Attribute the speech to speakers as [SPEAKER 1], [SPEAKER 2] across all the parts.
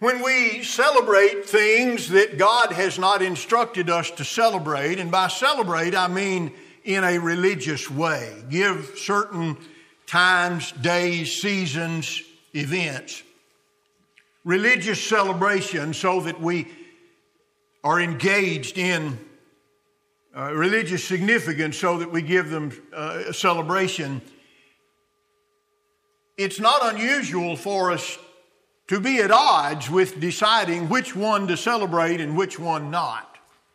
[SPEAKER 1] When we celebrate things that God has not instructed us to celebrate, and by celebrate I mean in a religious way, give certain times, days, seasons, events, religious celebration so that we are engaged in religious significance so that we give them a celebration. It's not unusual for us to be at odds with deciding which one to celebrate and which one not.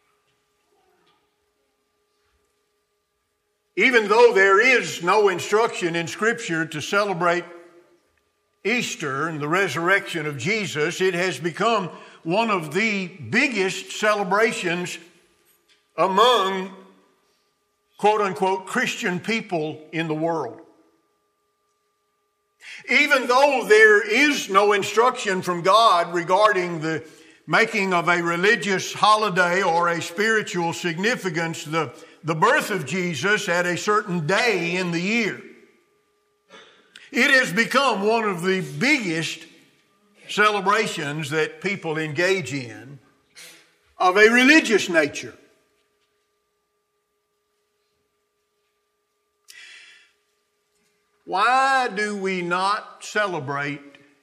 [SPEAKER 1] Even though there is no instruction in Scripture to celebrate Easter and the resurrection of Jesus, it has become one of the biggest celebrations among quote-unquote Christian people in the world. Even though there is no instruction from God regarding the making of a religious holiday or a spiritual significance, the birth of Jesus at a certain day in the year, it has become one of the biggest celebrations that people engage in of a religious nature. Why do we not celebrate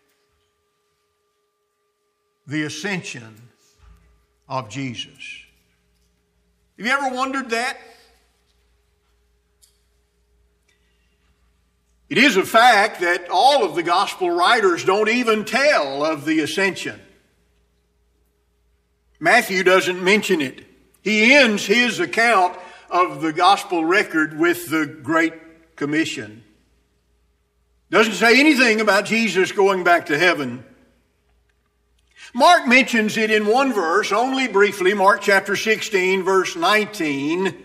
[SPEAKER 1] the ascension of Jesus? Have you ever wondered that? It is a fact that all of the gospel writers don't even tell of the ascension. Matthew doesn't mention it. He ends his account of the gospel record with the Great Commission. Doesn't say anything about Jesus going back to heaven. Mark mentions it in one verse, only briefly, Mark chapter 16, verse 19.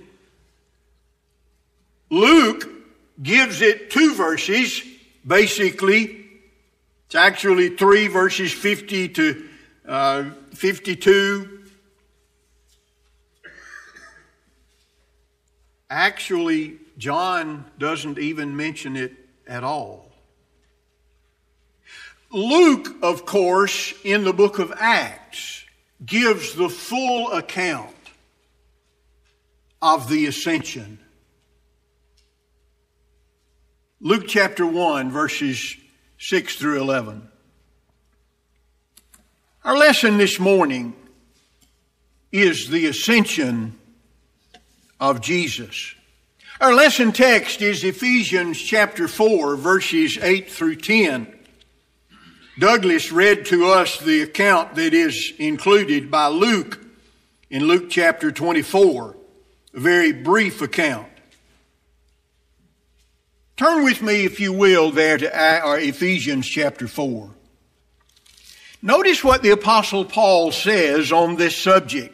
[SPEAKER 1] Luke gives it 2 verses, basically. It's actually 3 verses, 50 to 52. Actually, John doesn't even mention it at all. Luke, of course, in the book of Acts, gives the full account of the ascension. Luke chapter 1, verses 6 through 11. Our lesson this morning is the ascension of Jesus. Our lesson text is Ephesians chapter 4, verses 8 through 10. Douglas read to us the account that is included by Luke in Luke chapter 24, a very brief account. Turn with me, if you will, there to Ephesians chapter 4. Notice what the Apostle Paul says on this subject.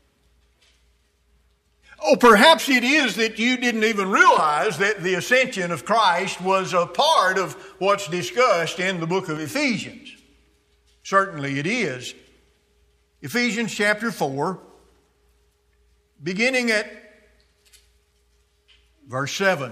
[SPEAKER 1] Oh, perhaps it is that you didn't even realize that the ascension of Christ was a part of what's discussed in the book of Ephesians. Certainly it is. Ephesians chapter 4, beginning at verse 7.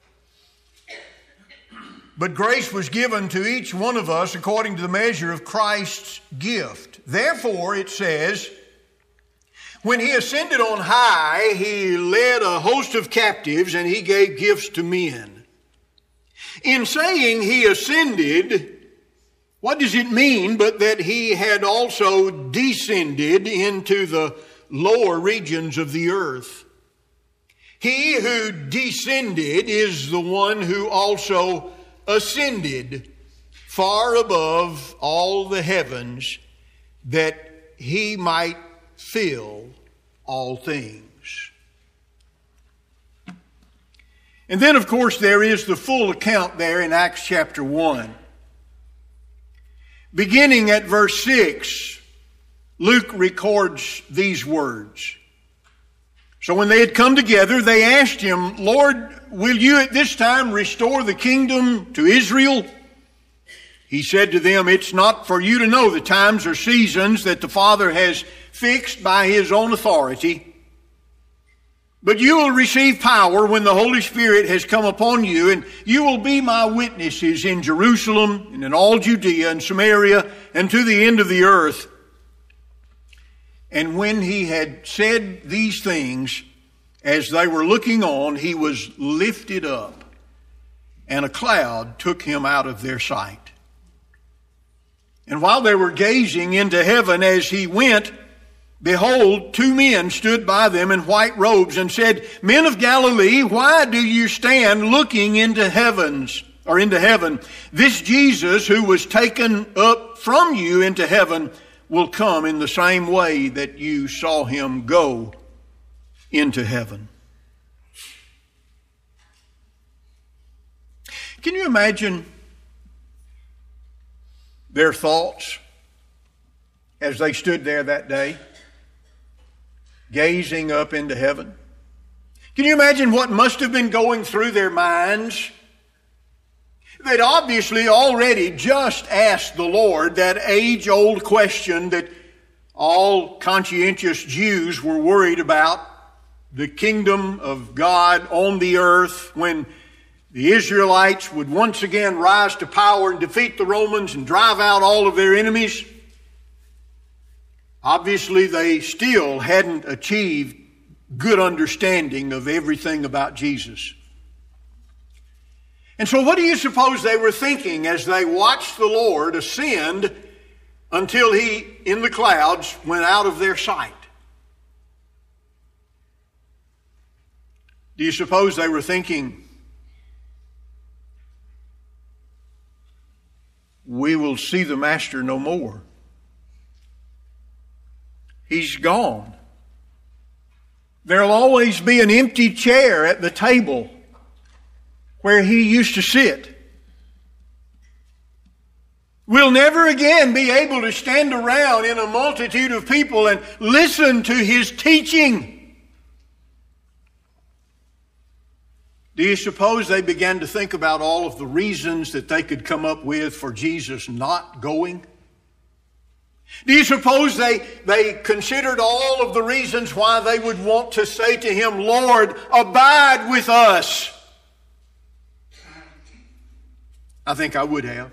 [SPEAKER 1] But grace was given to each one of us according to the measure of Christ's gift. Therefore, it says, when he ascended on high, he led a host of captives and he gave gifts to men. In saying he ascended, what does it mean but that he had also descended into the lower regions of the earth? He who descended is the one who also ascended far above all the heavens that he might fill all things. And then, of course, there is the full account there in Acts chapter 1. Beginning at verse 6, Luke records these words. So when they had come together, they asked him, Lord, will you at this time restore the kingdom to Israel? He said to them, it's not for you to know the times or seasons that the Father has fixed by his own authority, But you will receive power when the Holy Spirit has come upon you, and you will be my witnesses in Jerusalem and in all Judea and Samaria and to the end of the earth. And when he had said these things, as they were looking on, he was lifted up, and a cloud took him out of their sight. And while they were gazing into heaven as he went, behold, two men stood by them in white robes and said, Men of Galilee, why do you stand looking into heaven? This Jesus who was taken up from you into heaven will come in the same way that you saw him go into heaven. Can you imagine their thoughts as they stood there that day, gazing up into heaven? Can you imagine what must have been going through their minds? They'd obviously already just asked the Lord that age-old question that all conscientious Jews were worried about, the kingdom of God on the earth, when the Israelites would once again rise to power and defeat the Romans and drive out all of their enemies. Obviously, they still hadn't achieved good understanding of everything about Jesus. And so what do you suppose they were thinking as they watched the Lord ascend until he, in the clouds, went out of their sight? Do you suppose they were thinking, we will see the Master no more? He's gone. There'll always be an empty chair at the table where he used to sit. We'll never again be able to stand around in a multitude of people and listen to his teaching. Do you suppose they began to think about all of the reasons that they could come up with for Jesus not going? Do you suppose they considered all of the reasons why they would want to say to him, Lord, abide with us? I think I would have.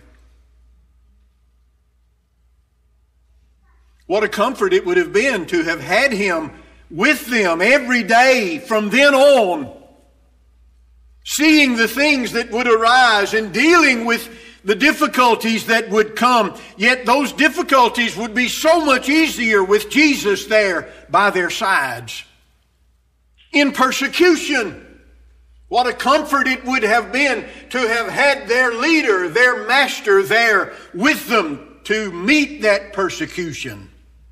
[SPEAKER 1] What a comfort it would have been to have had him with them every day from then on, seeing the things that would arise and dealing with the difficulties that would come. Yet those difficulties would be so much easier with Jesus there by their sides. In persecution, what a comfort it would have been to have had their leader, their master there with them to meet that persecution.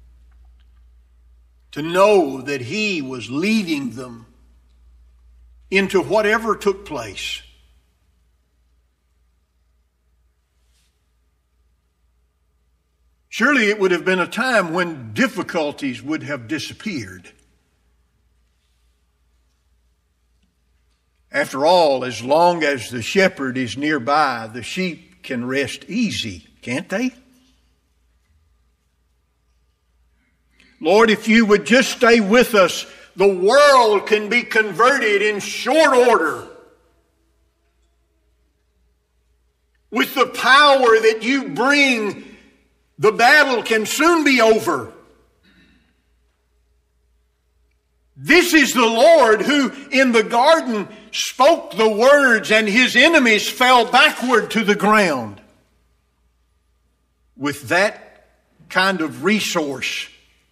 [SPEAKER 1] To know that he was leading them into whatever took place. Surely it would have been a time when difficulties would have disappeared. After all, as long as the shepherd is nearby, the sheep can rest easy, can't they? Lord, if you would just stay with us, the world can be converted in short order. With the power that you bring, the battle can soon be over. This is the Lord who in the garden spoke the words and his enemies fell backward to the ground. With that kind of resource,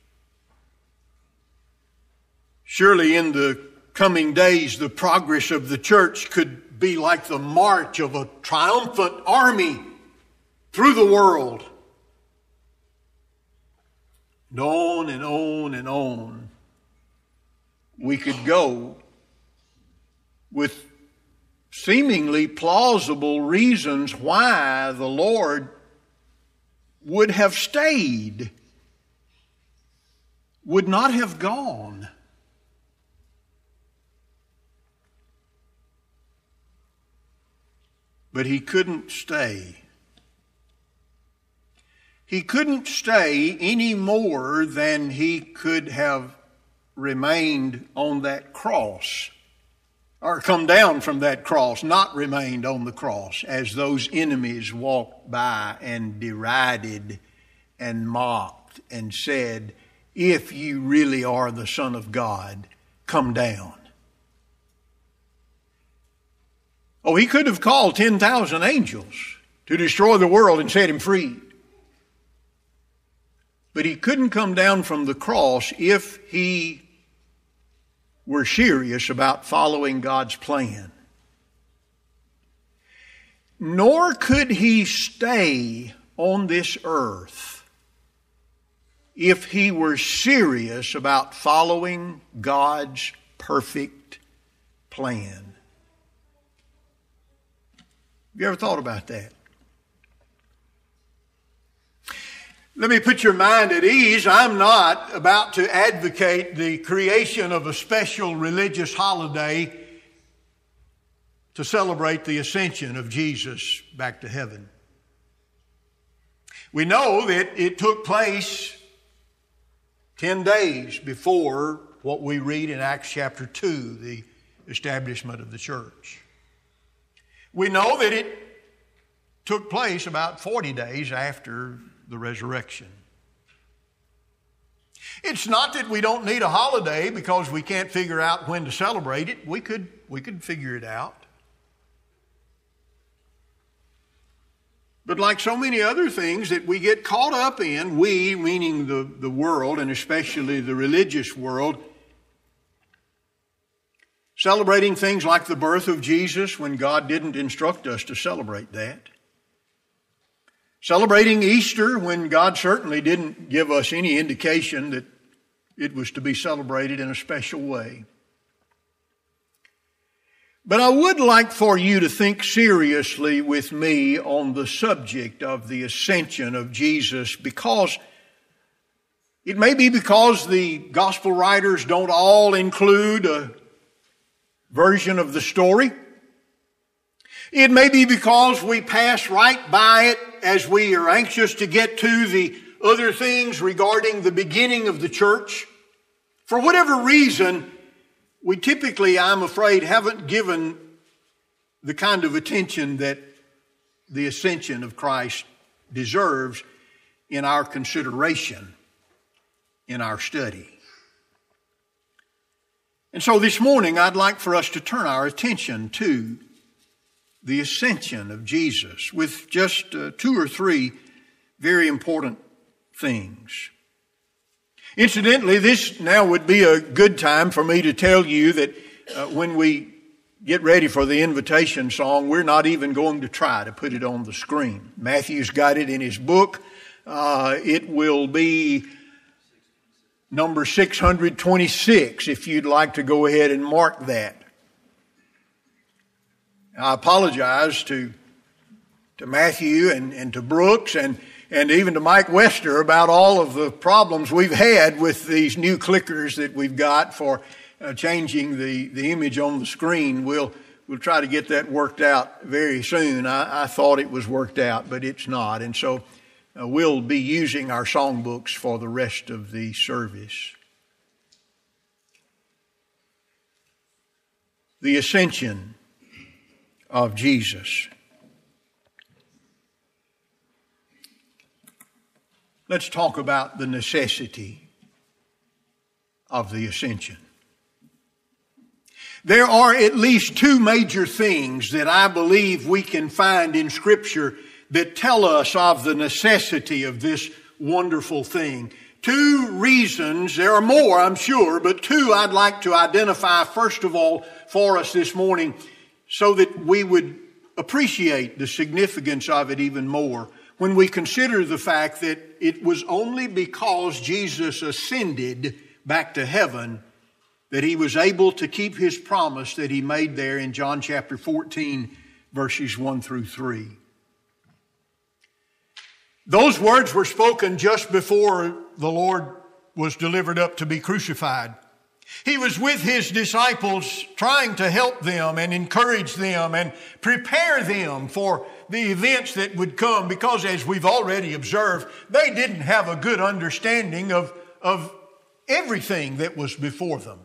[SPEAKER 1] surely in the coming days the progress of the church could be like the march of a triumphant army through the world. And on and on and on we could go with seemingly plausible reasons why the Lord would have stayed, would not have gone. But he couldn't stay. He couldn't stay any more than he could have remained on that cross, or come down from that cross, not remained on the cross, as those enemies walked by and derided and mocked and said, if you really are the Son of God, come down. Oh, he could have called 10,000 angels to destroy the world and set him free. But he couldn't come down from the cross if he were serious about following God's plan. Nor could he stay on this earth if he were serious about following God's perfect plan. Have you ever thought about that? Let me put your mind at ease. I'm not about to advocate the creation of a special religious holiday to celebrate the ascension of Jesus back to heaven. We know that it took place 10 days before what we read in Acts chapter 2, the establishment of the church. We know that it took place about 40 days after the resurrection. It's not that we don't need a holiday because we can't figure out when to celebrate it. We could figure it out. But like so many other things that we get caught up in, we, meaning the world, and especially the religious world, celebrating things like the birth of Jesus when God didn't instruct us to celebrate that. Celebrating Easter when God certainly didn't give us any indication that it was to be celebrated in a special way. But I would like for you to think seriously with me on the subject of the ascension of Jesus, because it may be because the gospel writers don't all include a version of the story. It may be because we pass right by it as we are anxious to get to the other things regarding the beginning of the church. For whatever reason, we typically, I'm afraid, haven't given the kind of attention that the ascension of Christ deserves in our consideration, in our study. And so this morning, I'd like for us to turn our attention to the ascension of Jesus with just 2 or 3 very important things. Incidentally, this now would be a good time for me to tell you that when we get ready for the invitation song, we're not even going to try to put it on the screen. Matthew's got it in his book. It will be number 626 if you'd like to go ahead and mark that. I apologize to Matthew and to Brooks and even to Mike Wester about all of the problems we've had with these new clickers that we've got for changing the image on the screen. We'll try to get that worked out very soon. I thought it was worked out, but it's not. And so we'll be using our songbooks for the rest of the service. The ascension of Jesus. Let's talk about the necessity of the ascension. There are at least 2 major things that I believe we can find in Scripture that tell us of the necessity of this wonderful thing. 2 reasons, there are more I'm sure, but 2 I'd like to identify first of all for us this morning so that we would appreciate the significance of it even more when we consider the fact that it was only because Jesus ascended back to heaven that he was able to keep his promise that he made there in John chapter 14, verses 1 through 3. Those words were spoken just before the Lord was delivered up to be crucified. He was with his disciples trying to help them and encourage them and prepare them for the events that would come, because as we've already observed, they didn't have a good understanding of everything that was before them.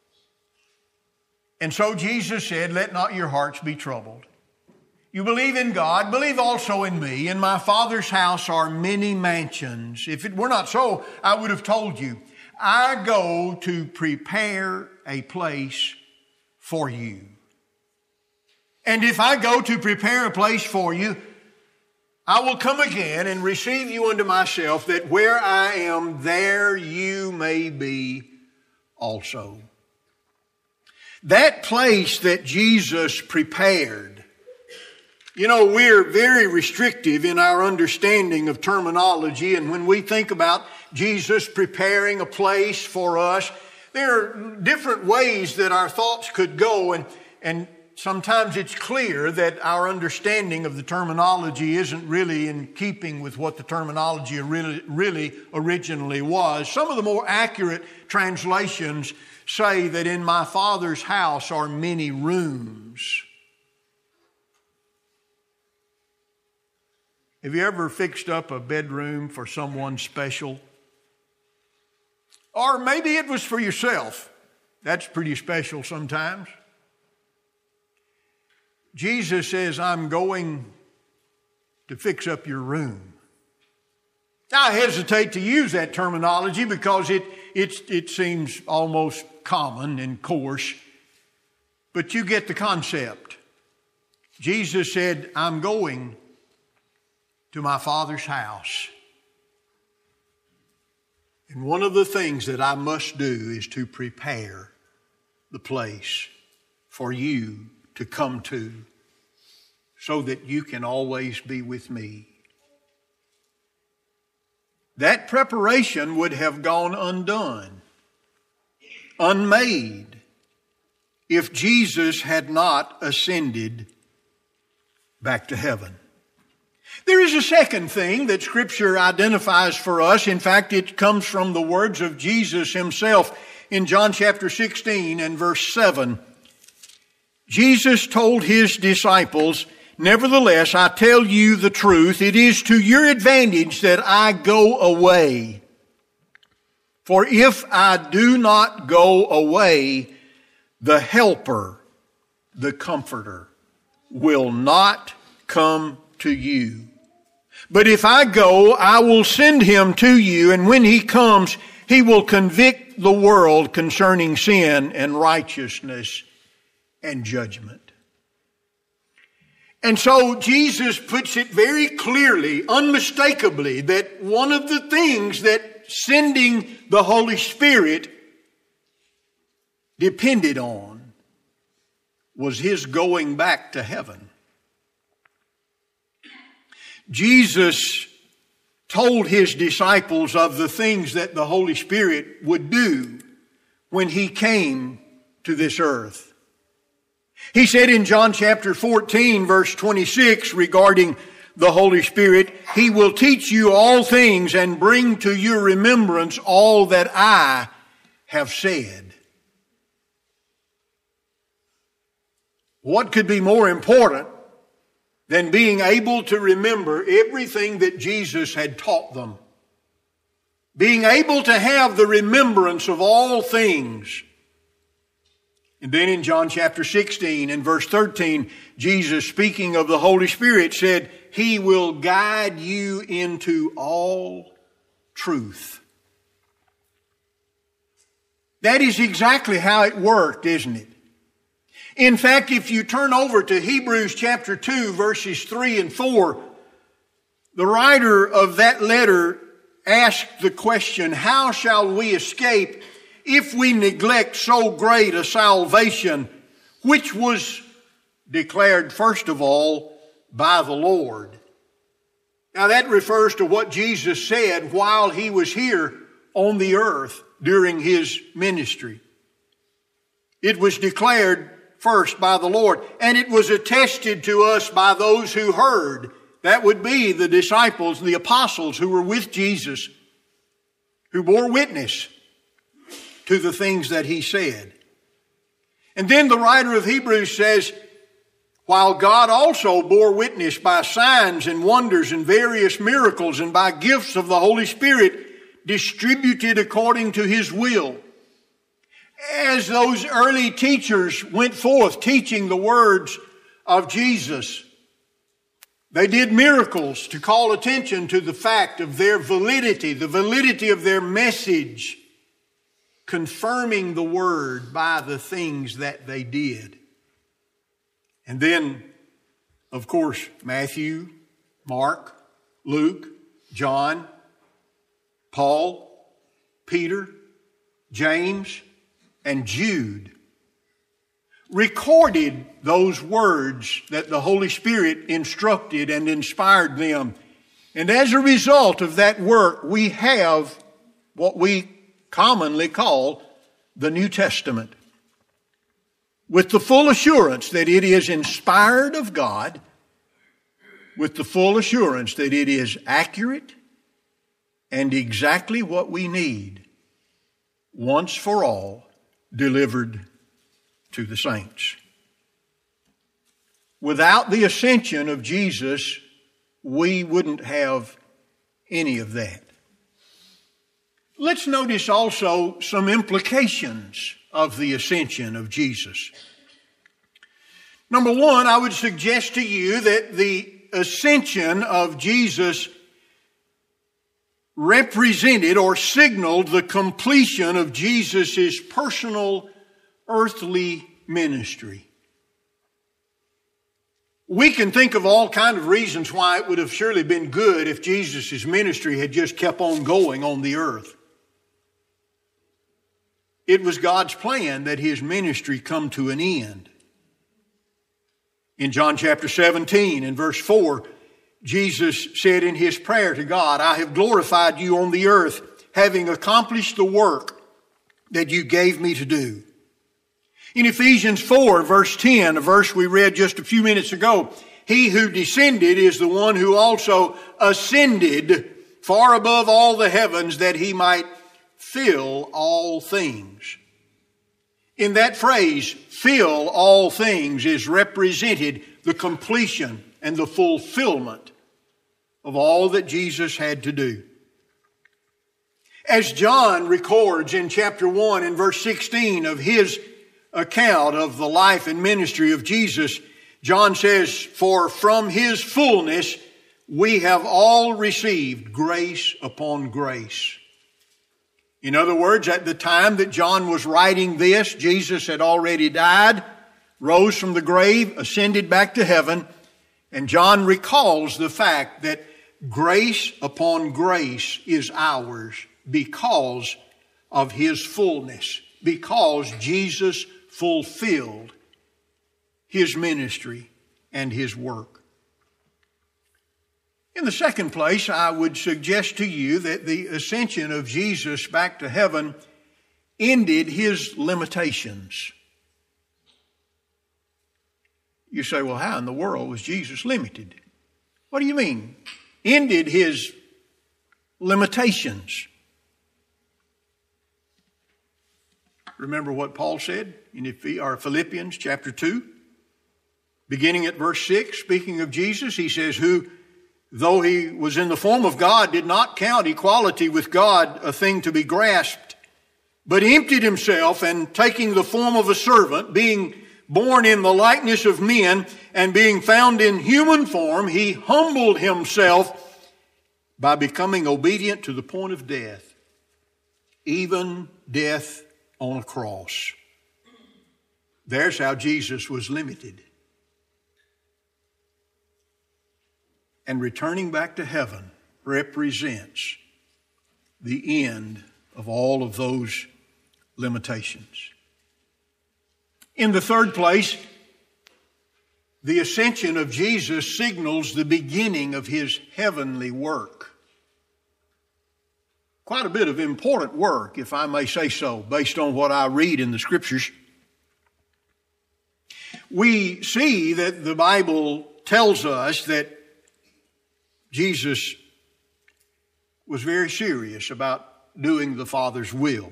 [SPEAKER 1] And so Jesus said, let not your hearts be troubled. You believe in God, believe also in me. In my Father's house are many mansions. If it were not so, I would have told you. I go to prepare a place for you. And if I go to prepare a place for you, I will come again and receive you unto myself, that where I am, there you may be also. That place that Jesus prepared. You know, we're very restrictive in our understanding of terminology, and when we think about Jesus preparing a place for us, there are different ways that our thoughts could go, and sometimes it's clear that our understanding of the terminology isn't really in keeping with what the terminology really originally was. Some of the more accurate translations say that in my Father's house are many rooms. Have you ever fixed up a bedroom for someone special? Or maybe it was for yourself. That's pretty special sometimes. Jesus says, I'm going to fix up your room. Now, I hesitate to use that terminology because it seems almost common and coarse, but you get the concept. Jesus said, I'm going to my Father's house. And one of the things that I must do is to prepare the place for you to come to, so that you can always be with me. That preparation would have gone undone, unmade, if Jesus had not ascended back to heaven. There is a second thing that Scripture identifies for us. In fact, it comes from the words of Jesus himself in John chapter 16 and verse 7. Jesus told his disciples, nevertheless, I tell you the truth, it is to your advantage that I go away. For if I do not go away, the Helper, the Comforter, will not come to you. But if I go, I will send him to you, and when he comes, he will convict the world concerning sin and righteousness and judgment. And so Jesus puts it very clearly, unmistakably, that one of the things that sending the Holy Spirit depended on was his going back to heaven. Jesus told his disciples of the things that the Holy Spirit would do when he came to this earth. He said in John chapter 14, verse 26, regarding the Holy Spirit, he will teach you all things and bring to your remembrance all that I have said. What could be more important than being able to remember everything that Jesus had taught them? Being able to have the remembrance of all things. And then in John chapter 16 and verse 13, Jesus, speaking of the Holy Spirit, said, he will guide you into all truth. That is exactly how it worked, isn't it? In fact, if you turn over to Hebrews chapter 2, verses 3 and 4, the writer of that letter asked the question, how shall we escape if we neglect so great a salvation, which was declared first of all by the Lord? Now that refers to what Jesus said while he was here on the earth during his ministry. It was declared first by the Lord, and it was attested to us by those who heard. That would be the disciples, the apostles who were with Jesus, who bore witness to the things that he said. And then the writer of Hebrews says, while God also bore witness by signs and wonders and various miracles and by gifts of the Holy Spirit distributed according to His will. As those early teachers went forth teaching the words of Jesus, they did miracles to call attention to the fact of their validity, the validity of their message, confirming the word by the things that they did. And then, of course, Matthew, Mark, Luke, John, Paul, Peter, James, and Jude recorded those words that the Holy Spirit instructed and inspired them. And as a result of that work, we have what we commonly call the New Testament, with the full assurance that it is inspired of God, with the full assurance that it is accurate and exactly what we need, once for all, delivered to the saints. Without the ascension of Jesus, we wouldn't have any of that. Let's notice also some implications of the ascension of Jesus. Number one, I would suggest to you that the ascension of Jesus represented or signaled the completion of Jesus' personal earthly ministry. We can think of all kinds of reasons why it would have surely been good if Jesus' ministry had just kept on going on the earth. It was God's plan that His ministry come to an end. In John chapter 17 and verse 4, Jesus said in His prayer to God, "I have glorified you on the earth, having accomplished the work that you gave me to do." In Ephesians 4 verse 10, a verse we read just a few minutes ago, "He who descended is the one who also ascended far above all the heavens that He might fill all things." In that phrase, "fill all things," is represented the completion and the fulfillment of all that Jesus had to do. As John records in chapter 1 and verse 16 of his account of the life and ministry of Jesus, John says, "For from His fullness we have all received grace upon grace." In other words, at the time that John was writing this, Jesus had already died, rose from the grave, ascended back to heaven, and John recalls the fact that grace upon grace is ours because of His fullness, because Jesus fulfilled His ministry and His work. In the second place, I would suggest to you that the ascension of Jesus back to heaven ended His limitations. You say, well, how in the world was Jesus limited? What do you mean? Ended His limitations. Remember what Paul said in Philippians chapter 2, beginning at verse 6, speaking of Jesus, he says, "Who, though He was in the form of God, did not count equality with God a thing to be grasped, but emptied Himself, and taking the form of a servant, being born in the likeness of men, and being found in human form, He humbled Himself by becoming obedient to the point of death, even death on a cross." There's how Jesus was limited. And returning back to heaven represents the end of all of those limitations. In the third place, the ascension of Jesus signals the beginning of His heavenly work. Quite a bit of important work, if I may say so, based on what I read in the Scriptures. We see that the Bible tells us that Jesus was very serious about doing the Father's will.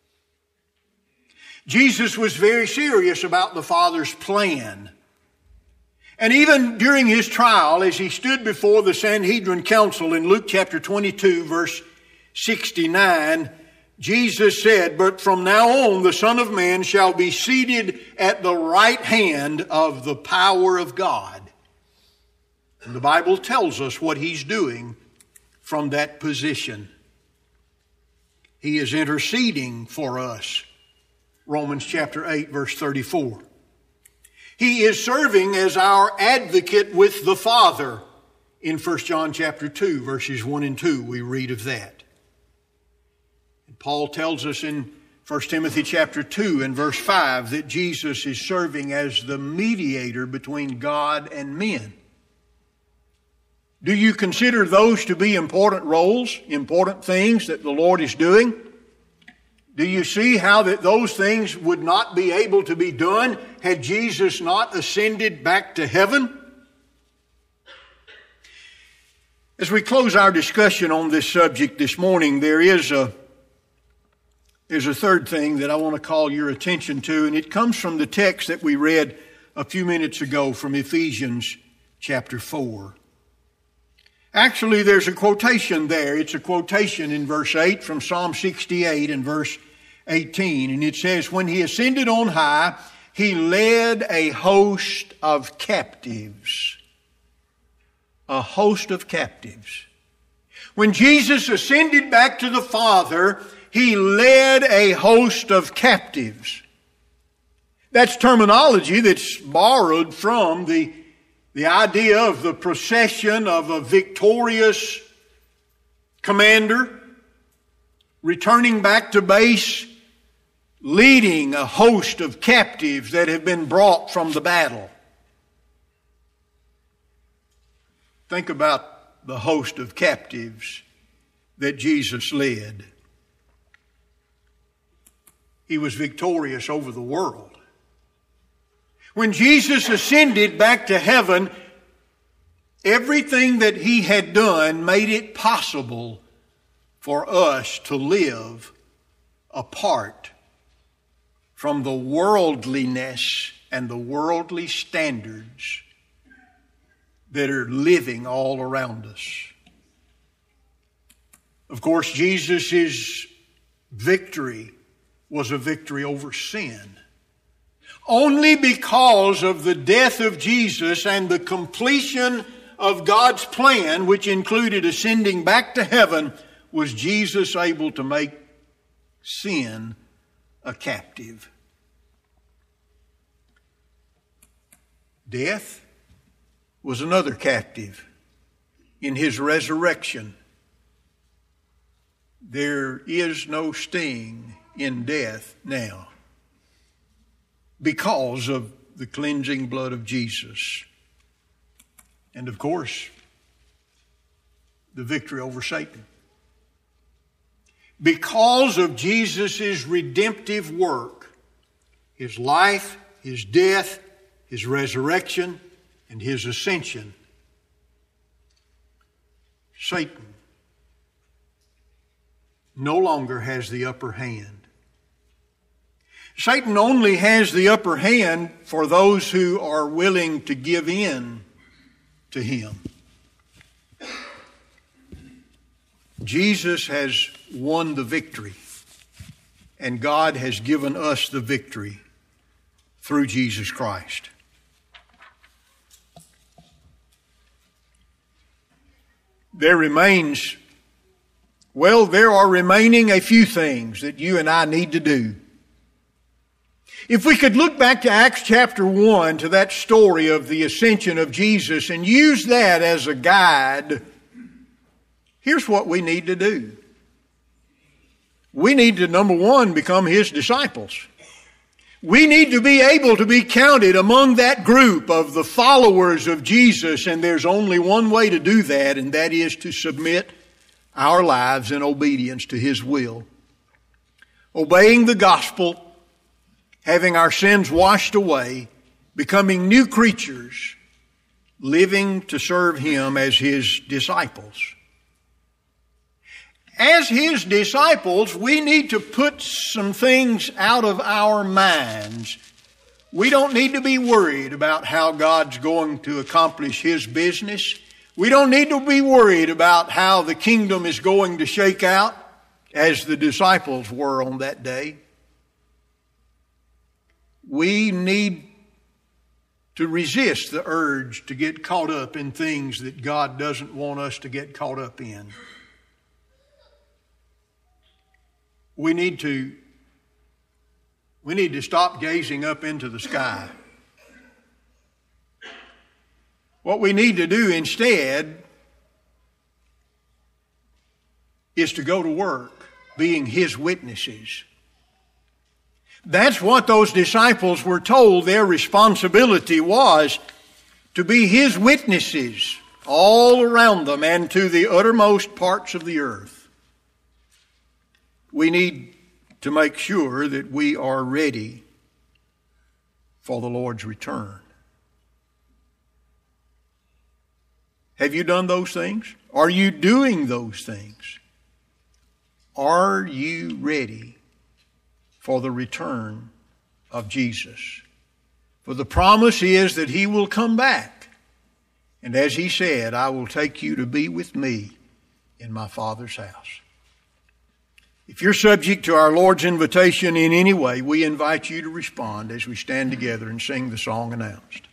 [SPEAKER 1] Jesus was very serious about the Father's plan. And even during His trial, as He stood before the Sanhedrin council in Luke chapter 22, verse 69, Jesus said, "But from now on the Son of Man shall be seated at the right hand of the power of God." And the Bible tells us what He's doing from that position. He is interceding for us. Romans chapter 8, verse 34. He is serving as our advocate with the Father. In 1 John chapter 2, verses 1 and 2, we read of that. Paul tells us in 1 Timothy chapter 2 and verse 5 that Jesus is serving as the mediator between God and men. Do you consider those to be important roles, important things that the Lord is doing? Do you see how that those things would not be able to be done had Jesus not ascended back to heaven? As we close our discussion on this subject this morning, there's a third thing that I want to call your attention to, and it comes from the text that we read a few minutes ago from Ephesians chapter 4. Actually, there's a quotation there. It's a quotation in verse 8 from Psalm 68 and verse 18. And it says, "When He ascended on high, He led a host of captives." A host of captives. When Jesus ascended back to the Father, He led a host of captives. That's terminology that's borrowed from the idea of the procession of a victorious commander returning back to base, leading a host of captives that have been brought from the battle. Think about the host of captives that Jesus led. He was victorious over the world. When Jesus ascended back to heaven, everything that He had done made it possible for us to live apart from the worldliness and the worldly standards that are living all around us. Of course, Jesus' victory was a victory over sin. Only because of the death of Jesus and the completion of God's plan, which included ascending back to heaven, was Jesus able to make sin a captive. Death was another captive. In His resurrection, there is no sting in death now because of the cleansing blood of Jesus. And of course, the victory over Satan. Because of Jesus' redemptive work, His life, His death, His resurrection, and His ascension, Satan no longer has the upper hand. Satan only has the upper hand for those who are willing to give in to him. Jesus has won the victory, and God has given us the victory through Jesus Christ. There are remaining a few things that you and I need to do. If we could look back to Acts chapter 1, to that story of the ascension of Jesus, and use that as a guide, here's what we need to do. We need to, number one, become His disciples. We need to be able to be counted among that group of the followers of Jesus, and there's only one way to do that, and that is to submit our lives in obedience to His will. Obeying the gospel, having our sins washed away, becoming new creatures, living to serve Him as His disciples. As His disciples, we need to put some things out of our minds. We don't need to be worried about how God's going to accomplish His business. We don't need to be worried about how the kingdom is going to shake out as the disciples were on that day. We need to resist the urge to get caught up in things that God doesn't want us to get caught up in. We need to stop gazing up into the sky. What we need to do instead is to go to work being His witnesses. That's what those disciples were told their responsibility was, to be His witnesses all around them and to the uttermost parts of the earth. We need to make sure that we are ready for the Lord's return. Have you done those things? Are you doing those things? Are you ready for the return of Jesus? For the promise is that He will come back. And as He said, I will take you to be with me in my Father's house. If you're subject to our Lord's invitation in any way, we invite you to respond as we stand together and sing the song announced.